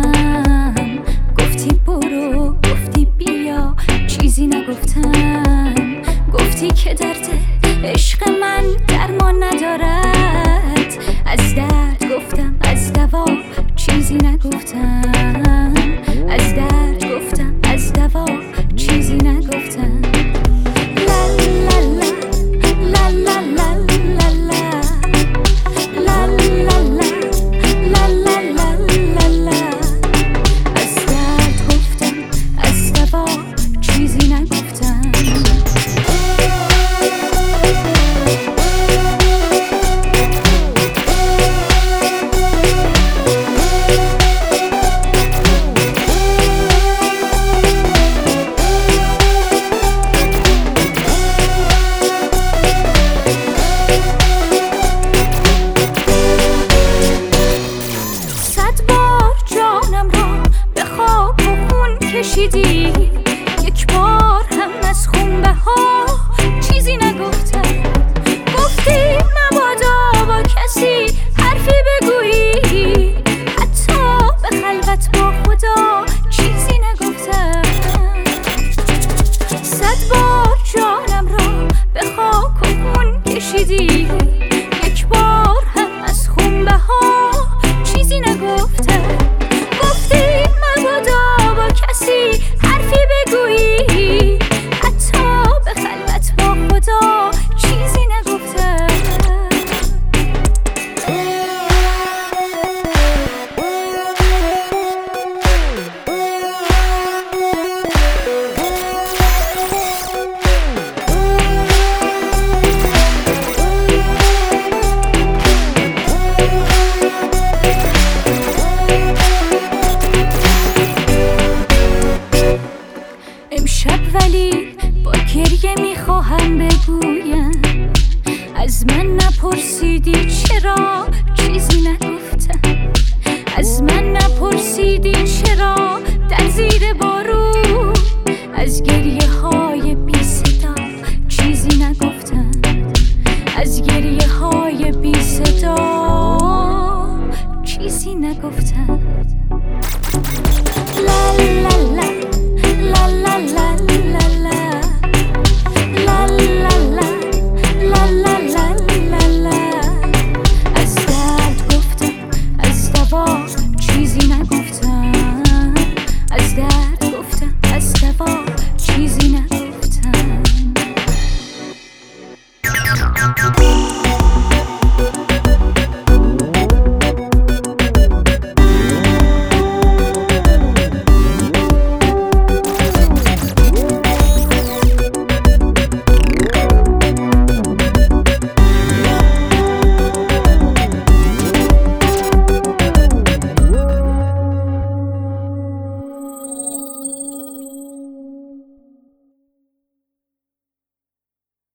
نگفتم، گفتی برو، گفتی بیا، چیزی نگفتم. گفتی که درد عشق من درمان ندارد. از درد گفتم، از دوا چیزی نگفتم. از درد گفتم، از دوا چیزی نگفتم. لا لا لا لا لا لا لا لا لا لا لا لا لا. از درد گفتم، از دوا چیزی نگفتم. کشیدی یک بار هم از خونبها چیزی نگفتم. گفتی مبادا با کسی حرفی بگویی، حتی به خلوت با خدا چیزی نگفتم. 100 بار جانم را به خاک و خون کشیدی، یک بار هم از خونبها چیزی نگفتم. گفتی مبادا با کسی حرفی بگویی، حتی به خلوت با خدا چیزی نگفتم. امشب ولی با گریه میخواهم بگویم، از من نپرسیدی چرا